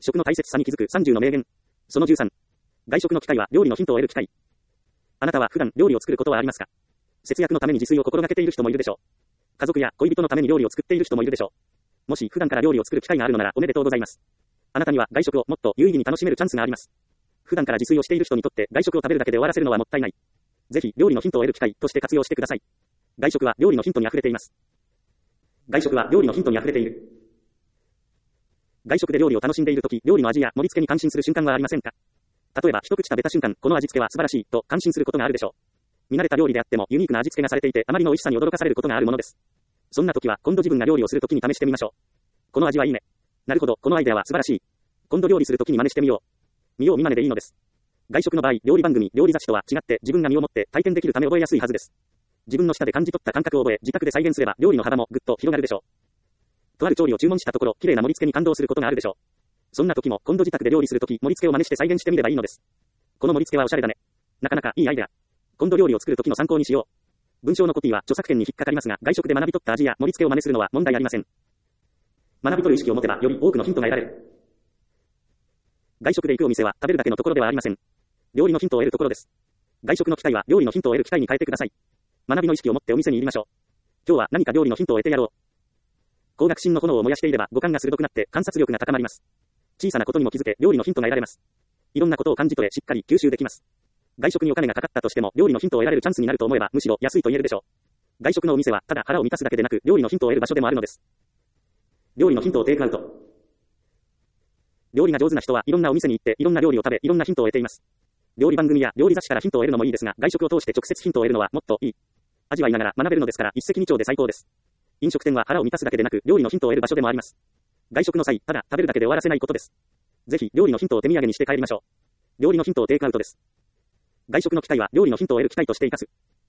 食の大切さに気づく30の名言。その13。外食の機会は料理のヒントを得る機会。あなたは普段料理を作ることはありますか？節約のために自炊を心がけている人もいるでしょう。家族や恋人のために料理を作っている人もいるでしょう。もし普段から料理を作る機会があるのならおめでとうございます。あなたには外食をもっと有意義に楽しめるチャンスがあります。普段から自炊をしている人にとって外食を食べるだけで終わらせるのはもったいない。ぜひ料理のヒントを得る機会として活用してください。外食は料理のヒントに溢れています。外食は料理のヒントに溢れている。外食で料理を楽しんでいるとき、料理の味や盛り付けに感心する瞬間はありませんか？例えば一口食べた瞬間、この味付けは素晴らしいと感心することがあるでしょう。見慣れた料理であってもユニークな味付けがされていてあまりの美味しさに驚かされることがあるものです。そんな時は今度自分が料理をするときに試してみましょう。この味はいいね。なるほど、このアイデアは素晴らしい。今度料理するときに真似してみよう。見よう見真似でいいのです。外食の場合、料理番組、料理雑誌とは違って自分が身をもって体験できるため覚えやすいはずです。自分の舌で感じ取った感覚を覚え、自宅で再現すれば料理の幅もぐっと広がるでしょう。とある調理を注文したところ、綺麗な盛り付けに感動することがあるでしょう。そんな時も今度自宅で料理するとき、盛り付けを真似して再現してみればいいのです。この盛り付けはおしゃれだね。なかなかいいアイデア。今度料理を作るときの参考にしよう。文章のコピーは著作権に引っかかりますが、外食で学び取った味や盛り付けを真似するのは問題ありません。学び取る意識を持てばより多くのヒントが得られる。外食で行くお店は食べるだけのところではありません。料理のヒントを得るところです。外食の機会は料理のヒントを得る機会に変えてください。学びの意識を持ってお店に入りましょう。今日は何か料理のヒントを得てやろう。高学心の炎を燃やしていれば五感が鋭くなって観察力が高まります。小さなことにも気づけ料理のヒントが得られます。いろんなことを感じ取れしっかり吸収できます。外食にお金がかかったとしても料理のヒントを得られるチャンスになると思えばむしろ安いと言えるでしょう。外食のお店はただ腹を満たすだけでなく料理のヒントを得る場所でもあるのです。料理のヒントをテイクアウト。料理が上手な人はいろんなお店に行っていろんな料理を食べいろんなヒントを得ています。料理番組や料理雑誌からヒントを得るのもいいですが、外食を通して直接ヒントを得るのはもっといい。味わいながら学べるのですから一石二鳥で最高です。飲食店は腹を満たすだけでなく料理のヒントを得る場所でもあります。外食の際、ただ食べるだけで終わらせないことです。ぜひ料理のヒントを手土産にして帰りましょう。料理のヒントをテイクアウトです。外食の機会は料理のヒントを得る機会として生かす。